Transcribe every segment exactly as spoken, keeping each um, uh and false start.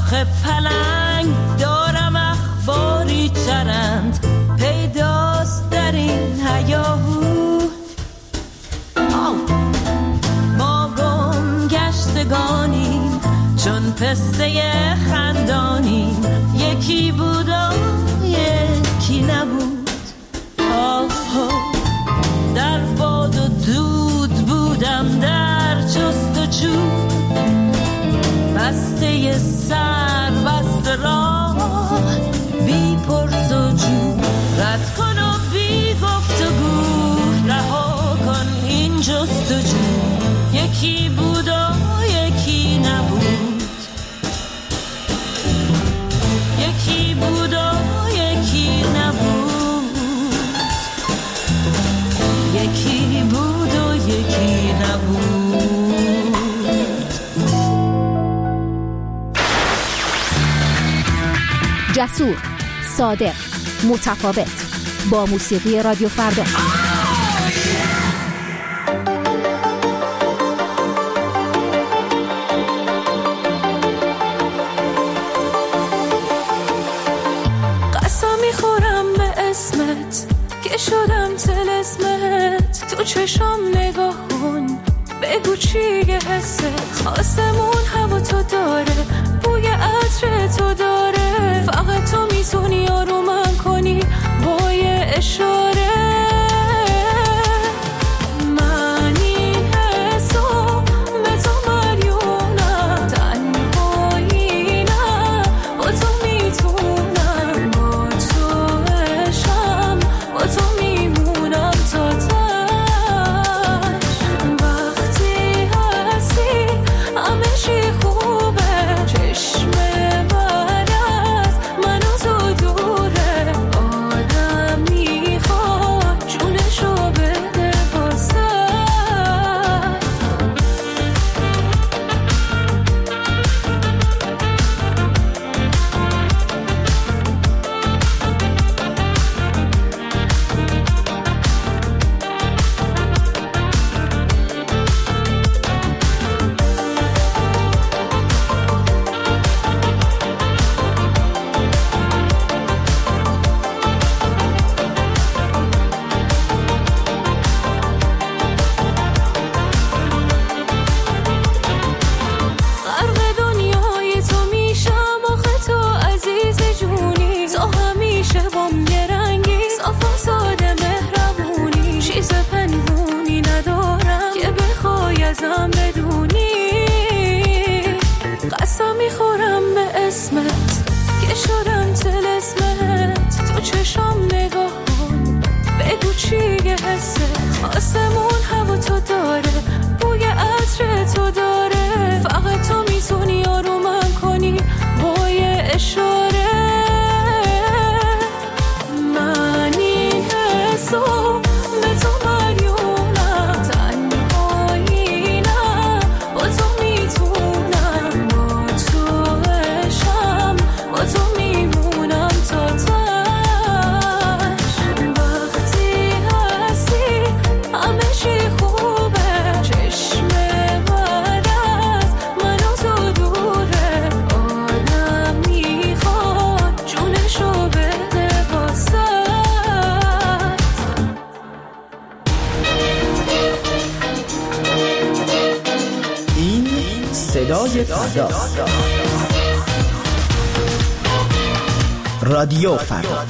شاخ پلنگ دارم اخباری چرند پیداست در این هیاهو. ما گم گشتگانیم چون پسته خندانیم، یکی بود و یکی نبود. آه در باد و دود بودم در جست و جو، بسته سر بسته راه بی پرس و جو. رد کن و بی گفت و گو رها کن این جست و جو، یکی بود و یکی نبود، یکی بود و یکی نبود، یکی بود و یکی نبود. جسور، صادق، متفاوت، با موسیقی رادیو فردا. قسم میخورم به اسمت که شدم طلسمت، تو چشم نگاه کن بگو چیه حست. آسمون هوا تو داره، بوی عطر تو داره، فقط تو میتونی آرومم کنی با یه اشاره. من این حسو به تو مریونم، تنهایی نه با تو میتونم، با تو عشقم با تو میمونم تا تا. وقتی هستی همه چی خوبه، چشم بعد از من و تو دوره، آدم میخواد جونشو بده واسه. غرق دنیای تو میشم آخه تو عزیز جونی، تو همیشه بام یه رنگی، صاف و ساده مهربونی، چیز پنهونی ندارم که بخوای ازم بدونی. قسم میخورم به اسمت که شدم طلسمت، تو چشم نگاه کن بگو چیه حست. آسمون هوا تو داره، بوی عطر تو داره، فقط تو میتونی آرومم کنی با یه اشاره. من این حسو به تو مریونم، تنهایی نه با تو میتونم، با تو عشقم با تو میمونم تا تا. وقتی هستی همه چی خوبه، چشم بعد از من و تو دوره، آدم میخواد جونشو بده واسه. این صدای فرداست. رادیو فردا.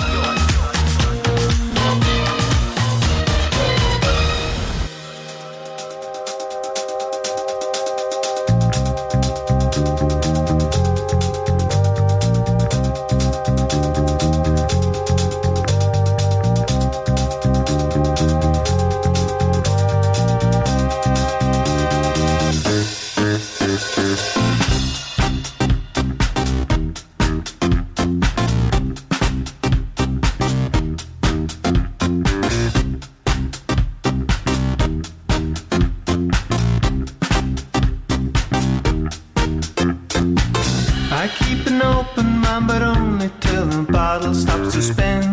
I keep an open mind, but only till the bottle stops to spin.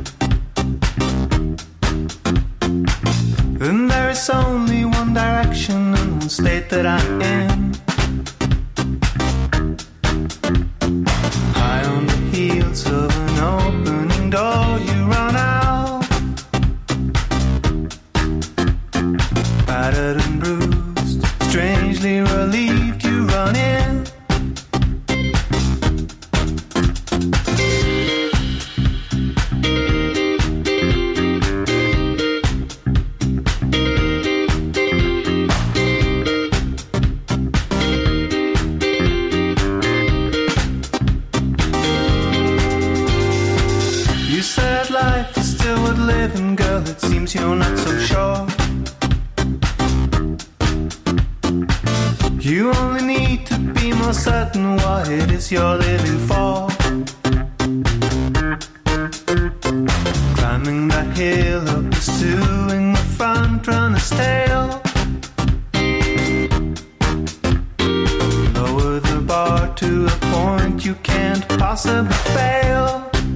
Then there is only one direction and one state that I'm in. battered and bruised, strangely relieved you run in. It seems you're not so sure. You only need to be more certain what it is you're living for. Climbing that hill or pursuing the front runner's tail. Lower the bar to a point you can't possibly fail.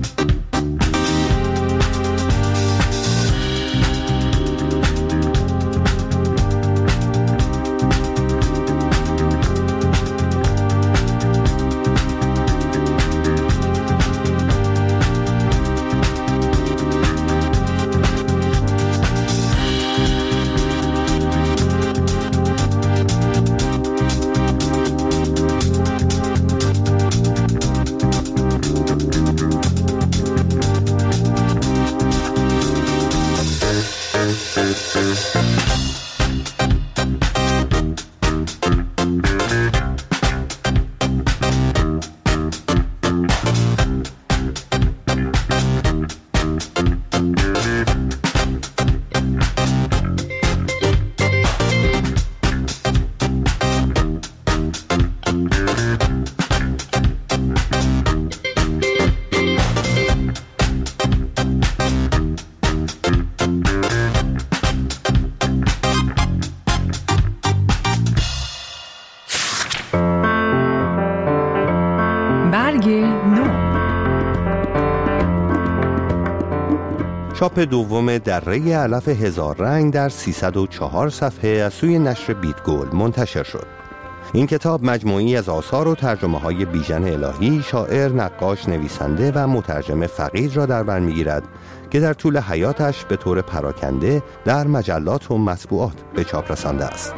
چاپ دوم دره علف هزار رنگ در سیصد و چهار صفحه از سوی نشر بیتگل منتشر شد. این کتاب مجموعی از آثار و ترجمه های بیژن الهی، شاعر، نقاش، نویسنده و مترجم فقید را در بر می‌گیرد که در طول حیاتش به طور پراکنده در مجلات و مطبوعات به چاپ رسانده است.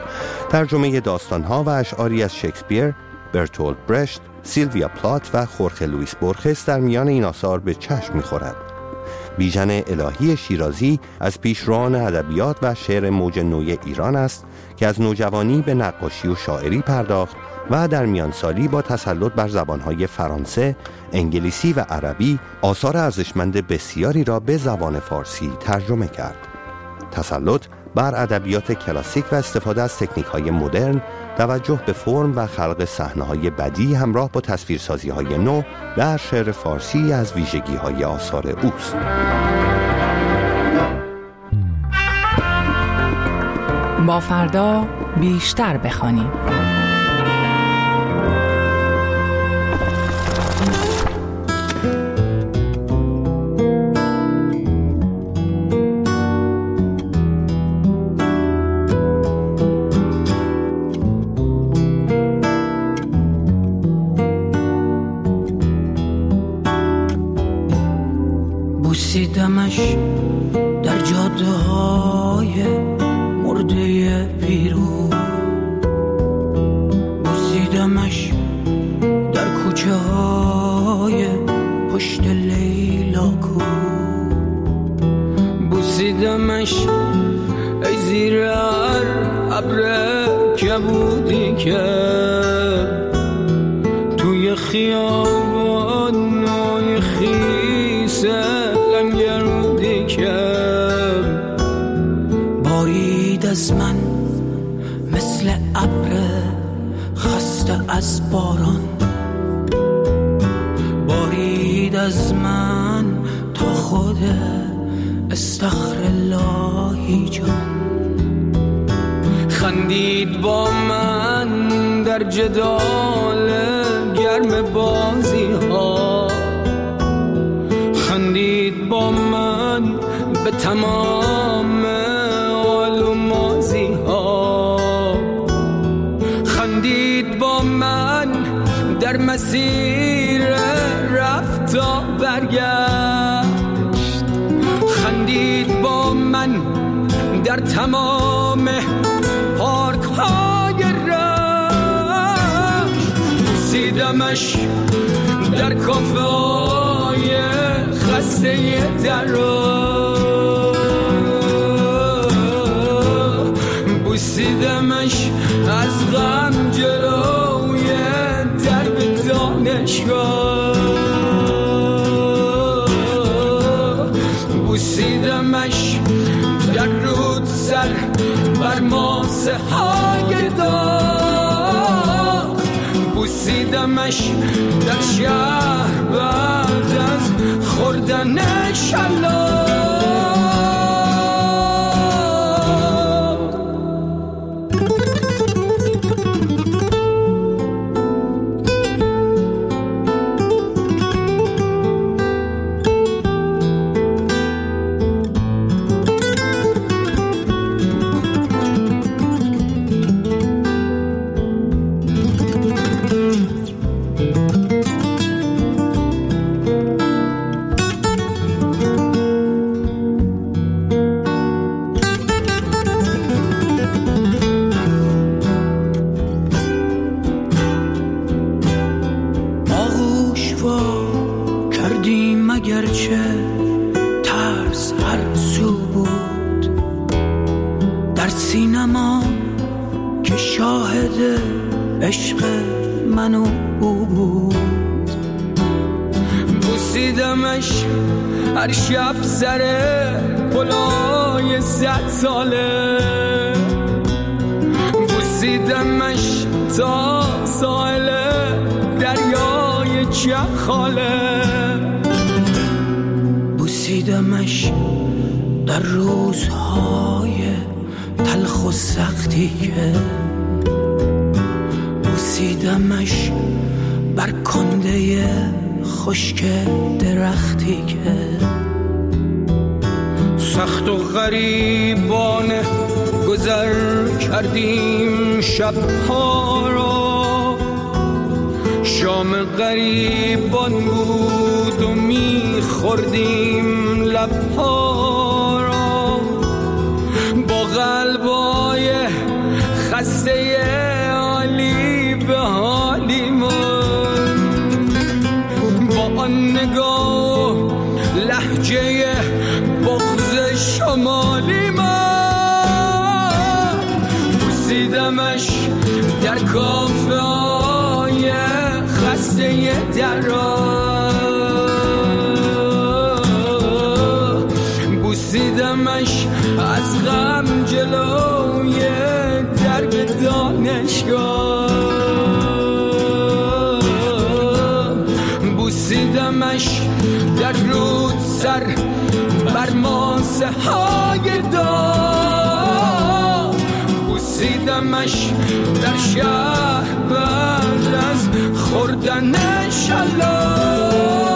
ترجمه داستان‌ها و اشعاری از شکسپیر، برتولت برشت، سیلویا پلات و خورخه لوئیس بورخس در میان این آثار به چشم می‌خورد. بیژن الهی شیرازی از پیشروان ادبیات و شعر موج نوی ایران است که از نوجوانی به نقاشی و شاعری پرداخت و در میانسالی با تسلط بر زبانهای فرانسه، انگلیسی و عربی آثار ارزشمند بسیاری را به زبان فارسی ترجمه کرد. تسلط بر ادبیات کلاسیک و استفاده از تکنیک‌های مدرن، توجه به فرم و خلق صحنه‌های بدیعی همراه با تصویرسازی‌های نو در شعر فارسی از ویژگی‌های آثار اوست. با فردا بیشتر بخوانیم. بوسیدمش در جاده های مرده پیرو، بوسیدمش در کوچه های پشت لیلاکو، بوسیدمش ای زیر هر ابر کبودی که توی خیابان های خیسه لنگرودی که بارید از من مثل ابر خسته از باران، بارید از من تا خود استغفراللهی جان، خندید با من در جدال گرم بازی ها، خندید با من به تمام حال و مازی ها، خندید با من در مسیر رفت و برگشت، خندید با من در تمام تمام پارک های رشت، بوسیدمش در کافه های خسته درا، بوسیدمش از غم جلوی درب دانشگاه، بوسیدمش در رود سر بر ماسه های داغ، بوسیدمش در شهر بعد از خوردن شلاق. عشق من و او بود، بوسیدمش هر شب سر پلای صد ساله، بوسیدمش تا ساحل دریای چخاله، بوسیدمش در روزهای تلخ و سختی که، بوسیدمش بر کنده خشک درختی که، سخت و غریبانه گذر کردیم شبها را، شام غریبان بود و میخوردیم لبها را، با قلبای خسته حالی به حالی من، با آن نگاه لهجه بغض شمالی من، بوسیدمش در کافه های خسته درا، بوسیدمش از غم جلوی درب دانشگاه، بوسیدمش در رود سر بر ماسه های داغ، بوسیدمش در شهر بعد از خوردن شلاق.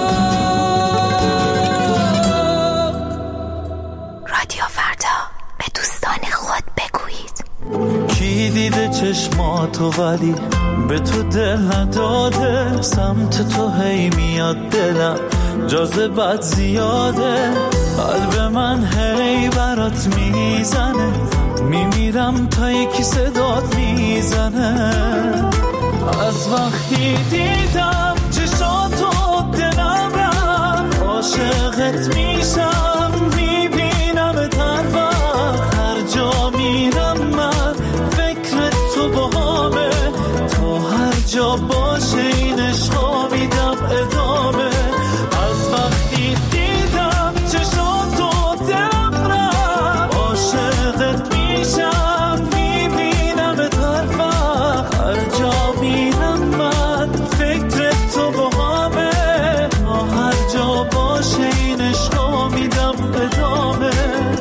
رادیو فردا، به دوستان خود بگویید. کی دیده چشماتو ولی به تو دل نداده، سمت تو هی میاد دلم جاذبت زیاده، قلب من هی برات میزنه، میمیرم تا یکی صدات میزنه، از وقتی دیدم چشاتو دلم رفت، عاشقت میشم میبینم هر وقت، هر جا میرم من فکر تو باهامه، تو هر جا باشه این عشقا میدم ادامه، از وقتی دیدم چشاتو دلم رفت، عاشقت میشم میبینم هر وقت، هر جا میرم من فکر تو باهامه، تا هر جا باشه این عشقا میدم ادامه.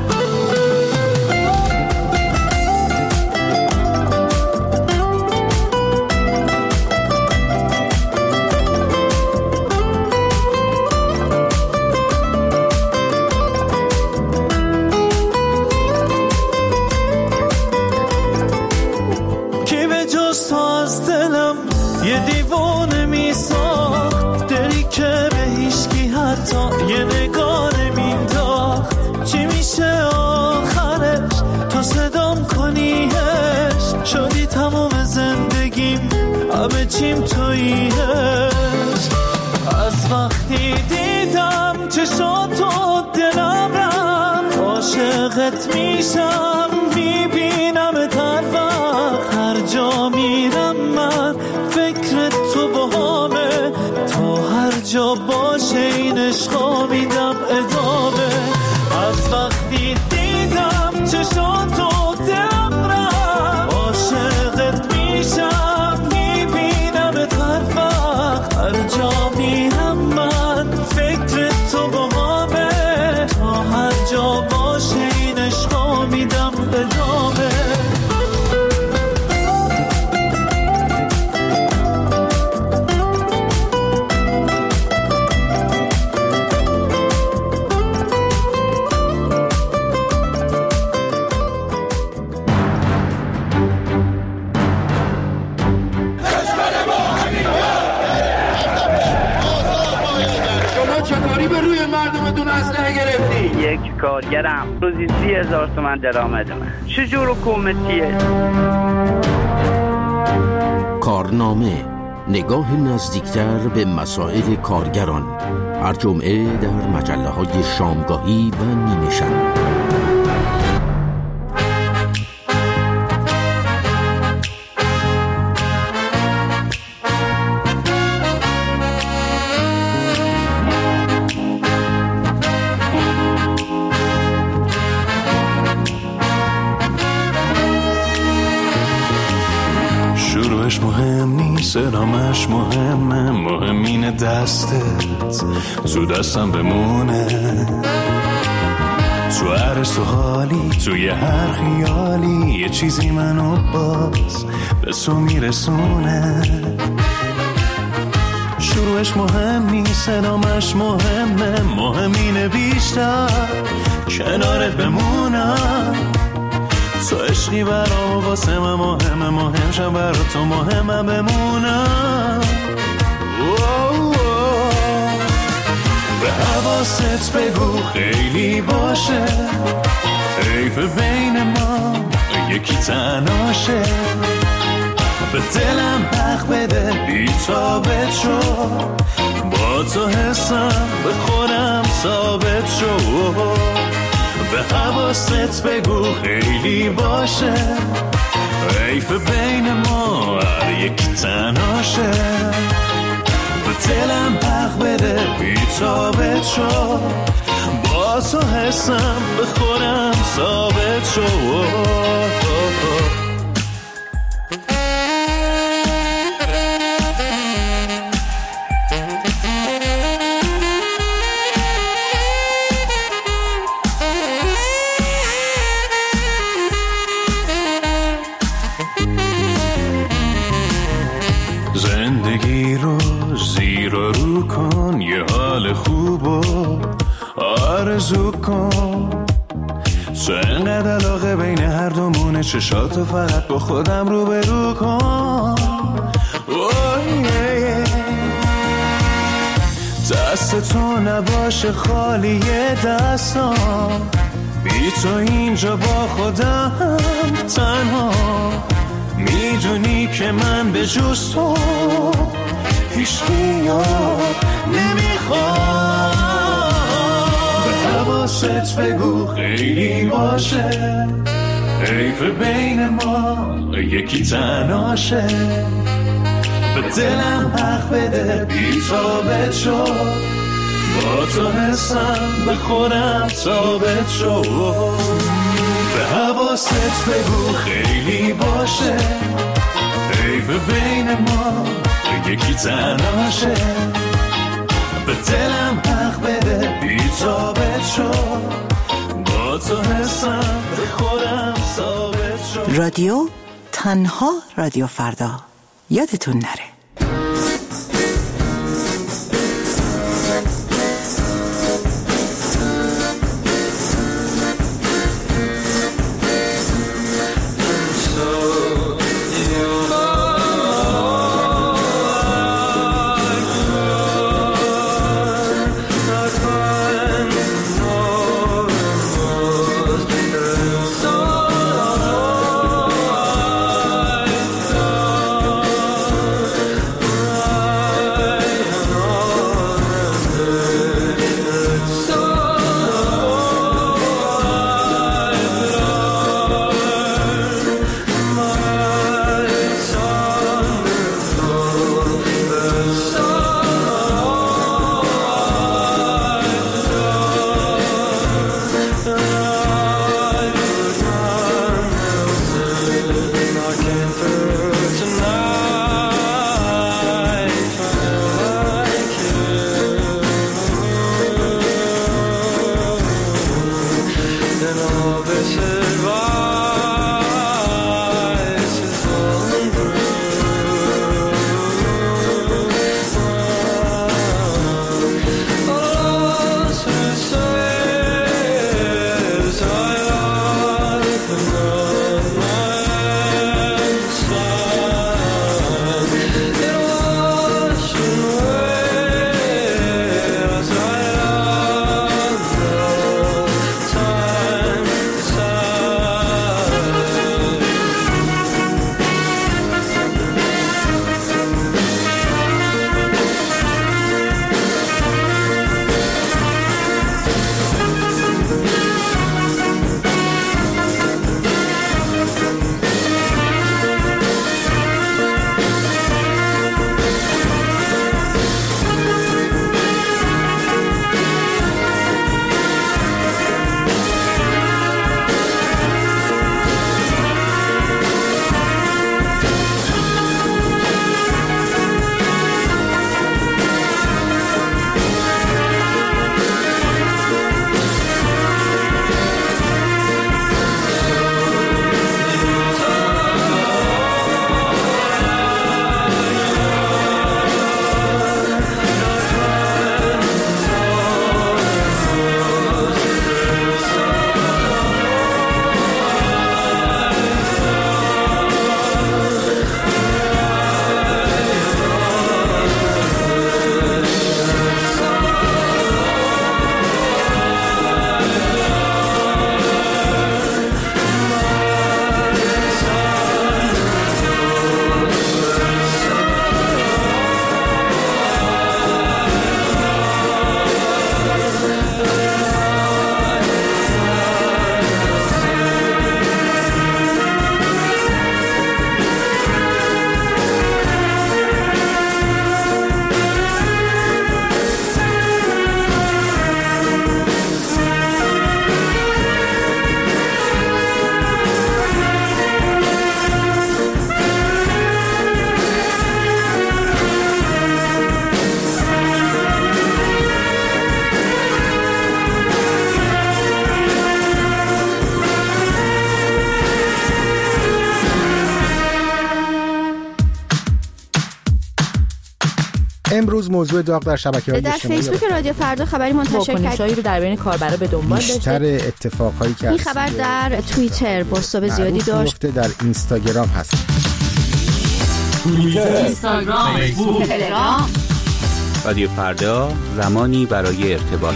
یه دیوانه میساخت دلی که به هیچکی حتی یه نگاه نمینداخت، چی میشه آخرش تو صدام نکنیش شدی تمام زندگیم همه چیم توییش از وقتی دیدم چشاتو دلم رفت عاشقت میشم میبینم هر وقت هر جا میرم من فکر تو باهامه تا هر جا باشه این عشقا میدم ادامه از وقتی دیدم چشاتو دلم رفت عاشقت میشم میبینم هر وقت هر جا میرم من فکر تو باهامه تا هر جا باشه این عشقا میدم ادامه یک کارگرم روزی سی هزار تومن درآمد من چجور حکومتیه؟ کارنامه نگاه نزدیکتر به مسائل کارگران هر جمعه در مجله های شامگاهی و نیمه شب. سرامش مهمه مهمین دستت تو دستم بمونه تو هر سوالی توی هر خیالی یه چیزی منو باز به تو میرسونه شروعش مهم نیست سرامش مهمه مهمین بیشتر کنارت بمونم تو عشقی برام واسه من مهمه مهم شم برا تو مهمه بمونم به حواست بگو خیلی باشه حیف بین ما یکی تناشه به دلم حق بده بی تابت شو با تو حسم به خودم ثابت شو به حواست بگو خیلی باشه حیف بین ما هر یک تناشه به دلم حق بده بی تابت شو با تو حسم به خودم ثابت شو زندگی رو زیر و رو کن یه حال خوب و آرزو کن تو انقدر علاقه بین هر دومونه چشاتو فقط با خودم رو به رو کن دست تو نباشه خالی دستام بی تو اینجا با خودم تنها میدونی که من به جز تو هیچ یاد نمیخوام به حواست بگو خیلی باشه حیف بین ما یکی تناشه به دلم حق بده بی تابت شو با تو حسم به خودم ثابت شو به حواست بگو خیلی باشه حیف بین ما یکی تناشه به دلم حق بده بی تابت شو با تو حسم به خودم ثابت شو رادیو تنها رادیو فردا یادتون نره Oh talking through tonight. Like you, then all this advice is untrue. Lost who says I like the امروز موضوع داغ در شبکه‌های اجتماعی در فیسبوک رادیو فردا خبری منتشر کردیم رو در بین کاربرا به دنبال داشته. بیشتر اتفاقهایی که این خبر در توییتر بازتاب زیادی داشت. در اینستاگرام هست. توییتر، اینستاگرام، فیسبوک، تلگرام. رادیو فردا، زمانی برای ارتباط.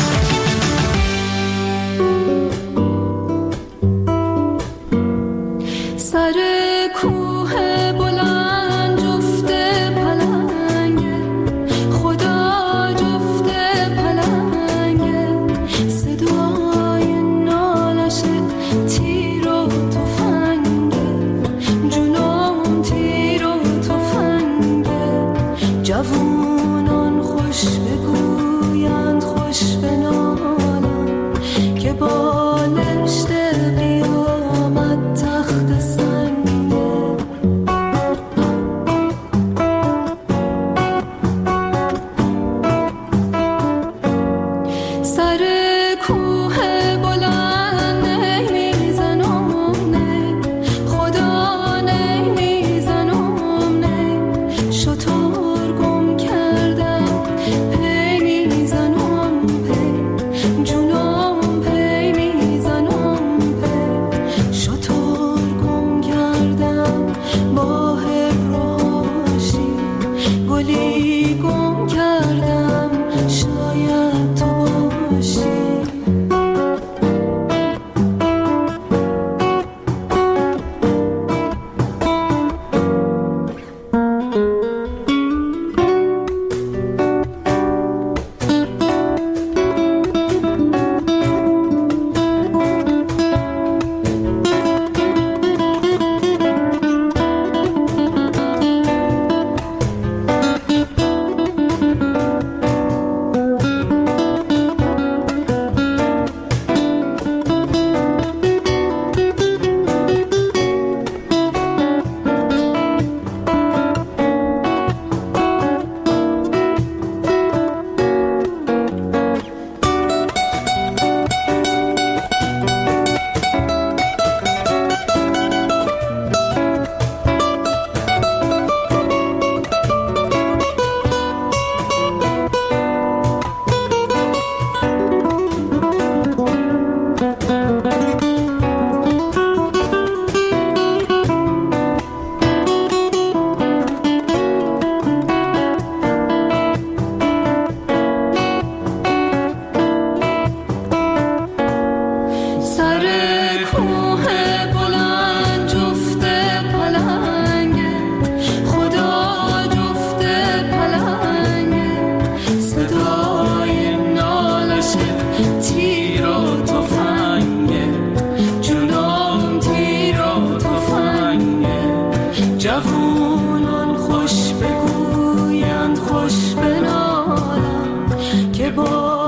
سر کوه بلند جفت پلنگه، خدا جفت پلنگه، صدای نالش تیر و تفنگه، جنون تیر و تفنگه، جوونان خوش بگویند خوش بنالن که بالشت قیامت تخت سنگه. جوانان خوش بگویند خوش بنالند که با